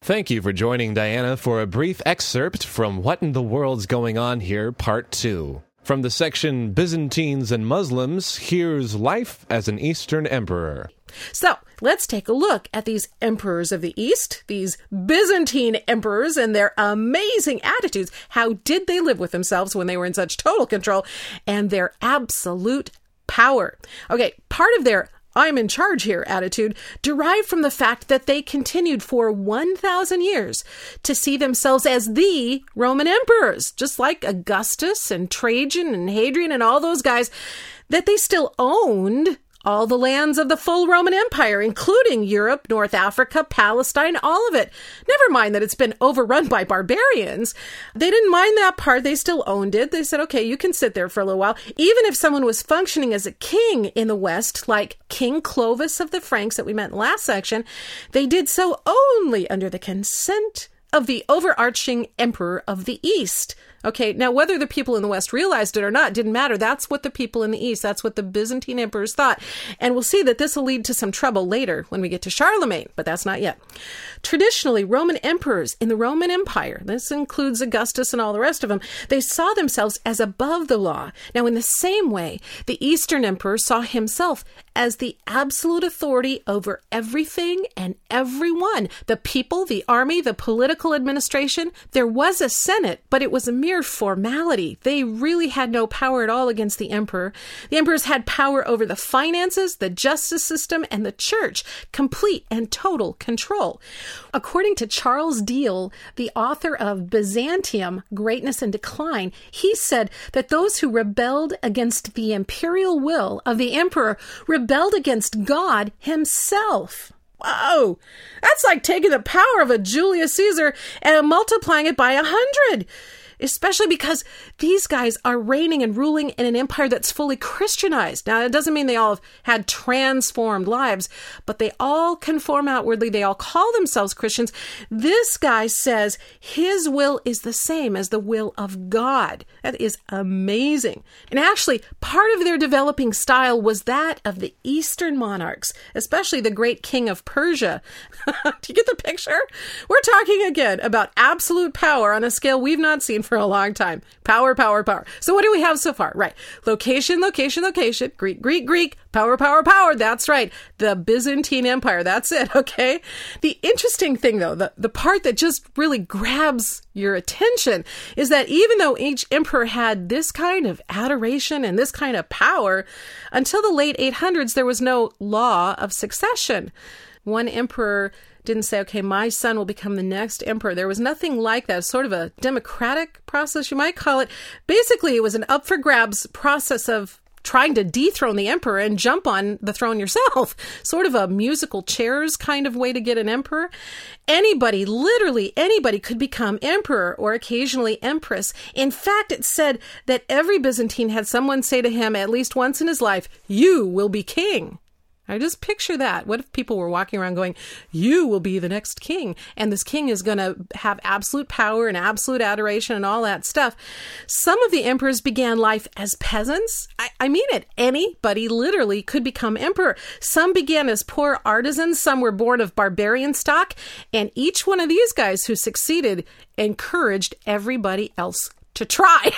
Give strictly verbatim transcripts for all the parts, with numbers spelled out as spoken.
Thank you for joining Diana for a brief excerpt from What in the World's Going On Here, Part two. From the section Byzantines and Muslims, here's Life as an Eastern Emperor. So, let's take a look at these emperors of the East, these Byzantine emperors and their amazing attitudes. How did they live with themselves when they were in such total control? And their absolute power. Okay, part of their I'm in charge here attitude derived from the fact that they continued for one thousand years to see themselves as the Roman emperors, just like Augustus and Trajan and Hadrian and all those guys, that they still owned all the lands of the full Roman Empire, including Europe, North Africa, Palestine, all of it. Never mind that it's been overrun by barbarians. They didn't mind that part. They still owned it. They said, okay, you can sit there for a little while. Even if someone was functioning as a king in the West, like King Clovis of the Franks that we met in the last section, they did so only under the consent of the overarching emperor of the East. Okay, now whether the people in the West realized it or not didn't matter. That's what the people in the East, that's what the Byzantine emperors thought. And we'll see that this will lead to some trouble later when we get to Charlemagne, but that's not yet. Traditionally, Roman emperors in the Roman Empire, this includes Augustus and all the rest of them, they saw themselves as above the law. Now, in the same way, the Eastern emperor saw himself as the absolute authority over everything and everyone. The people, the army, the political administration. There was a senate, but it was a mere formality. They really had no power at all against the emperor. The emperors had power over the finances, the justice system, and the church. Complete and total control. According to Charles Deal, the author of Byzantium, Greatness and Decline, he said that those who rebelled against the imperial will of the emperor rebelled against God himself. Whoa! That's like taking the power of a Julius Caesar and multiplying it by a hundred. Especially because these guys are reigning and ruling in an empire that's fully Christianized. Now, it doesn't mean they all have had transformed lives, but they all conform outwardly. They all call themselves Christians. This guy says his will is the same as the will of God. That is amazing. And actually, part of their developing style was that of the Eastern monarchs, especially the great king of Persia. Do you get the picture? We're talking again about absolute power on a scale we've not seen for a long time. Power, power, power. So what do we have so far? Right. Location, location, location. Greek, Greek, Greek. Power, power, power. That's right. The Byzantine Empire. That's it. Okay. The interesting thing, though, the, the part that just really grabs your attention is that even though each emperor had this kind of adoration and this kind of power, until the late eight hundreds, there was no law of succession. One emperor didn't say, okay, my son will become the next emperor. There was nothing like that. Sort of a democratic process, you might call it. Basically, it was an up for grabs process of trying to dethrone the emperor and jump on the throne yourself. Sort of a musical chairs kind of way to get an emperor. Anybody, literally anybody, could become emperor or occasionally empress. In fact, it said that every Byzantine had someone say to him at least once in his life, "You will be king." I just picture that. What if people were walking around going, you will be the next king, and this king is going to have absolute power and absolute adoration and all that stuff. Some of the emperors began life as peasants. I, I mean it. Anybody literally could become emperor. Some began as poor artisans. Some were born of barbarian stock. And each one of these guys who succeeded encouraged everybody else to try.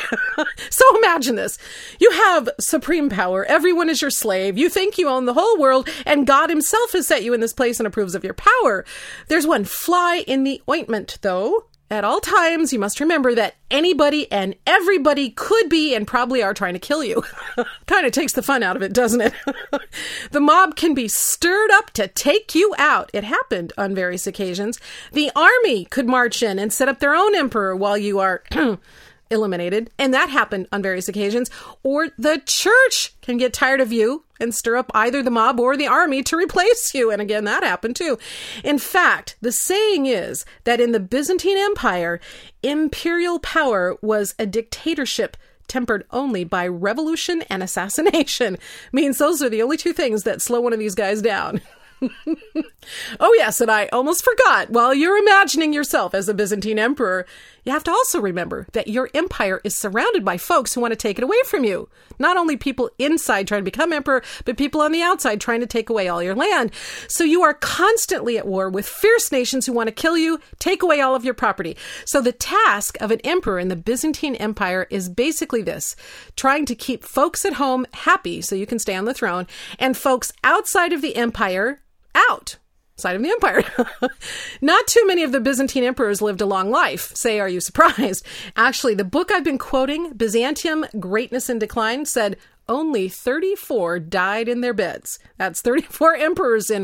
So imagine this. You have supreme power. Everyone is your slave. You think you own the whole world, and God himself has set you in this place and approves of your power. There's one fly in the ointment, though. At all times, you must remember that anybody and everybody could be and probably are trying to kill you. Kind of takes the fun out of it, doesn't it? The mob can be stirred up to take you out. It happened on various occasions. The army could march in and set up their own emperor while you are eliminated, and that happened on various occasions. Or the church can get tired of you and stir up either the mob or the army to replace you. And again, that happened too. In fact, the saying is that in the Byzantine Empire, imperial power was a dictatorship tempered only by revolution and assassination. Means those are the only two things that slow one of these guys down. Oh, yes, and I almost forgot. While you're imagining yourself as a Byzantine emperor, you have to also remember that your empire is surrounded by folks who want to take it away from you. Not only people inside trying to become emperor, but people on the outside trying to take away all your land. So you are constantly at war with fierce nations who want to kill you, take away all of your property. So the task of an emperor in the Byzantine Empire is basically this: trying to keep folks at home happy so you can stay on the throne, and folks outside of the empire out. Side of the empire. Not too many of the Byzantine emperors lived a long life. Say, are you surprised? Actually, the book I've been quoting, Byzantium, Greatness and Decline, said only thirty-four died in their beds. That's thirty-four emperors in